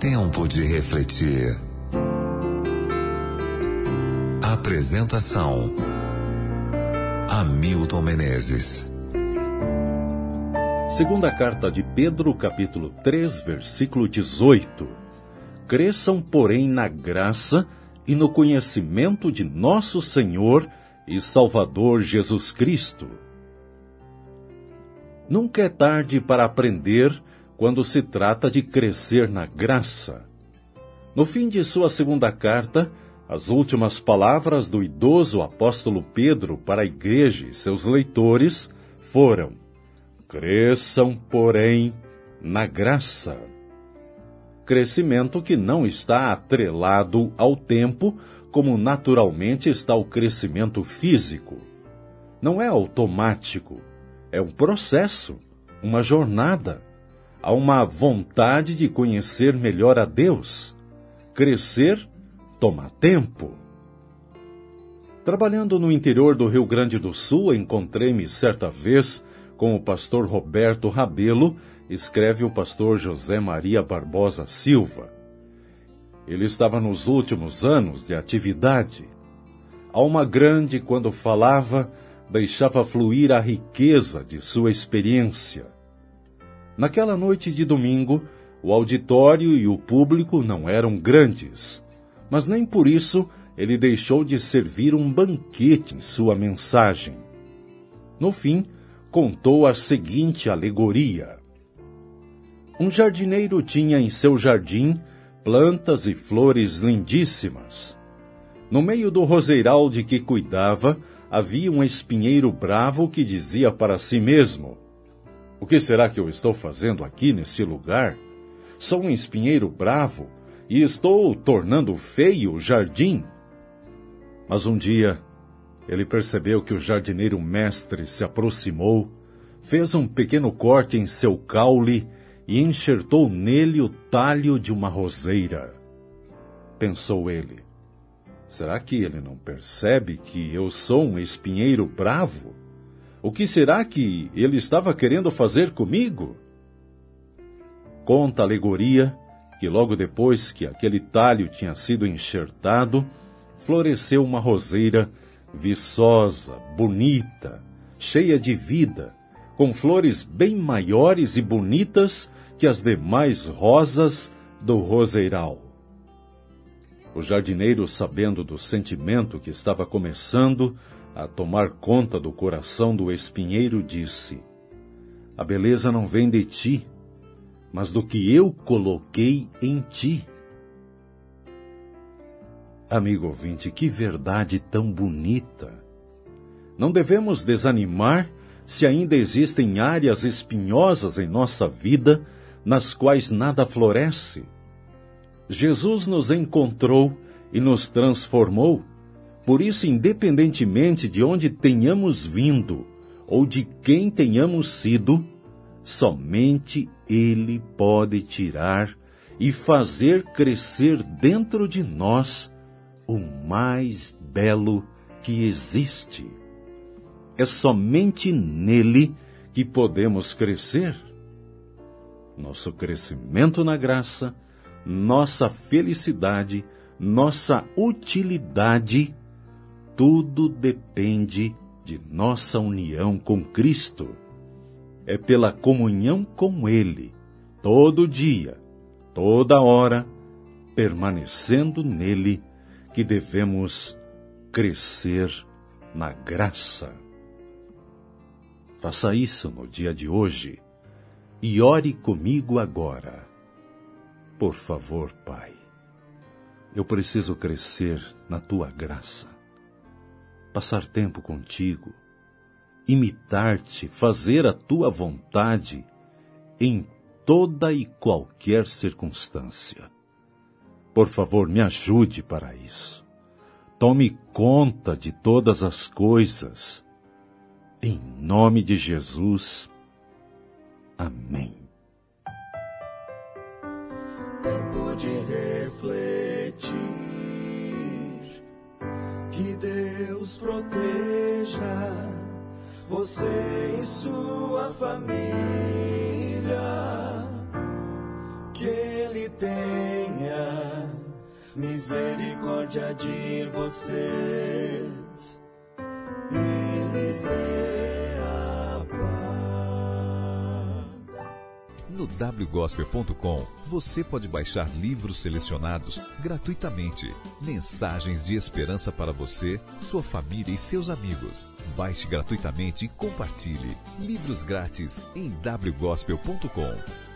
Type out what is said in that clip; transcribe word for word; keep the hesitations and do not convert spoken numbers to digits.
Tempo de refletir. Apresentação: Hamilton Menezes. Segunda carta de Pedro, capítulo três, versículo dezoito. Cresçam, porém, na graça e no conhecimento de nosso Senhor e Salvador Jesus Cristo. Nunca é tarde para aprender quando se trata de crescer na graça. No fim de sua segunda carta, as últimas palavras do idoso apóstolo Pedro para a igreja e seus leitores foram: cresçam, porém, na graça. Crescimento que não está atrelado ao tempo, como naturalmente está o crescimento físico. Não é automático, é um processo, uma jornada. Há uma vontade de conhecer melhor a Deus. Crescer toma tempo. Trabalhando no interior do Rio Grande do Sul, encontrei-me certa vez com o pastor Roberto Rabelo, escreve o pastor José Maria Barbosa Silva. Ele estava nos últimos anos de atividade. Alma grande, quando falava, deixava fluir a riqueza de sua experiência. Naquela noite de domingo, o auditório e o público não eram grandes, mas nem por isso ele deixou de servir um banquete em sua mensagem. No fim, contou a seguinte alegoria. Um jardineiro tinha em seu jardim plantas e flores lindíssimas. No meio do roseiral de que cuidava, havia um espinheiro bravo que dizia para si mesmo: o que será que eu estou fazendo aqui neste lugar? Sou um espinheiro bravo e estou tornando feio o jardim. Mas um dia, ele percebeu que o jardineiro mestre se aproximou, fez um pequeno corte em seu caule e enxertou nele o talho de uma roseira. Pensou ele: será que ele não percebe que eu sou um espinheiro bravo? O que será que ele estava querendo fazer comigo? Conta a alegoria que logo depois que aquele talho tinha sido enxertado, floresceu uma roseira viçosa, bonita, cheia de vida, com flores bem maiores e bonitas que as demais rosas do roseiral. O jardineiro, sabendo do sentimento que estava começando a tomar conta do coração do espinheiro, disse: a beleza não vem de ti, mas do que eu coloquei em ti. Amigo ouvinte, que verdade tão bonita! Não devemos desanimar se ainda existem áreas espinhosas em nossa vida nas quais nada floresce. Jesus nos encontrou e nos transformou. Por isso, independentemente de onde tenhamos vindo ou de quem tenhamos sido, somente Ele pode tirar e fazer crescer dentro de nós o mais belo que existe. É somente nele que podemos crescer. Nosso crescimento na graça, nossa felicidade, nossa utilidade, tudo depende de nossa união com Cristo. É pela comunhão com Ele, todo dia, toda hora, permanecendo nele, que devemos crescer na graça. Faça isso no dia de hoje e ore comigo agora. Por favor, Pai, eu preciso crescer na Tua graça. Passar tempo contigo, imitar-te, fazer a tua vontade em toda e qualquer circunstância. Por favor, me ajude para isso. Tome conta de todas as coisas. Em nome de Jesus. Amém. Tempo de refletir. Que Deus proteja você e sua família. Que Ele tenha misericórdia de vocês e lhes dê a paz. No w gospel ponto com você pode baixar livros selecionados gratuitamente. Mensagens de esperança para você, sua família e seus amigos. Baixe gratuitamente e compartilhe. Livros grátis em w gospel ponto com.